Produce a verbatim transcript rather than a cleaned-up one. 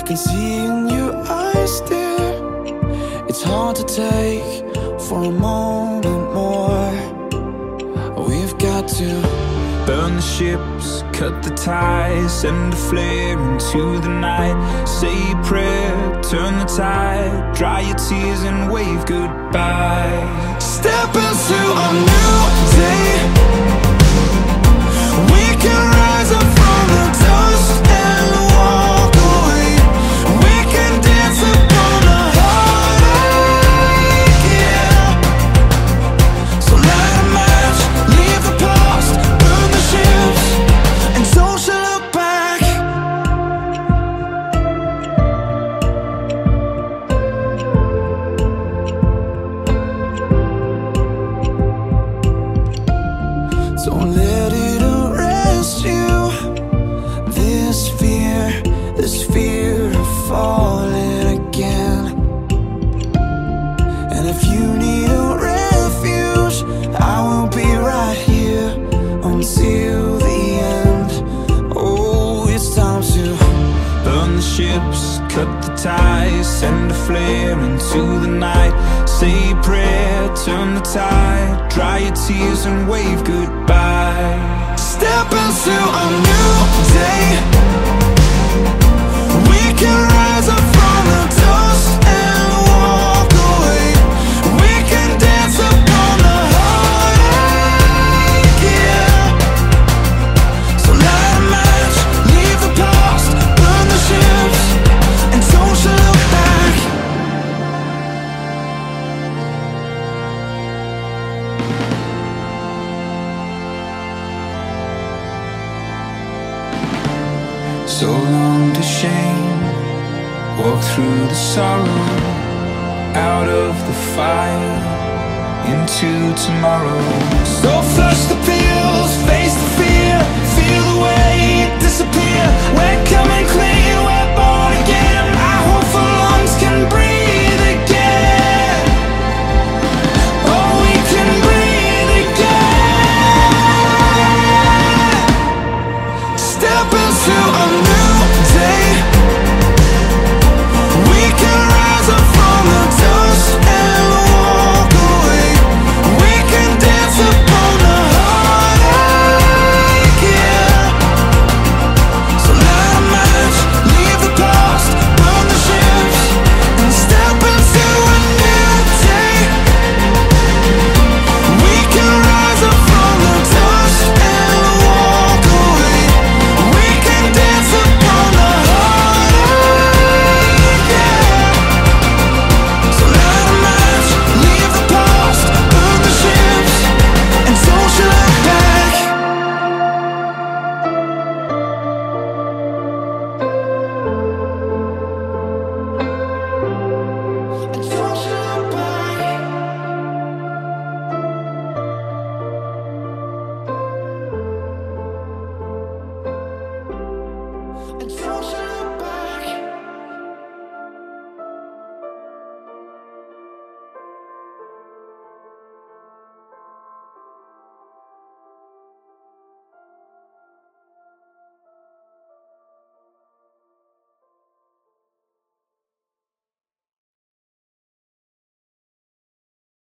can see in your eyes, dear. It's hard to take for a moment more. We've got to burn the ships, cut the ties, send a flare into the night. Say a prayer, turn the tide, dry your tears and wave goodbye. Step into a new day. We can rise up from the dust and walk away. We can dance upon the heartache, yeah. So light a match, leave the past, burn the ships, and don't you look back. Don't let it arrest you. This fear, this fear of falling again. And if you need a refuge, I will be right here until the end. Oh, it's time to burn the ships, cut the ties, send a flare into the night. Say a prayer, turn the tide, dry your tears and wave goodbye. step into a new day. We can rise up from the dust and walk away. We can dance upon the heartache, yeah. So light a match, leave the past, burn the ships, and don't you look back. So long to shame, walk through the sorrow, out of the fire, into tomorrow. So flush the pills, face the fear, feel the weight disappear. We're coming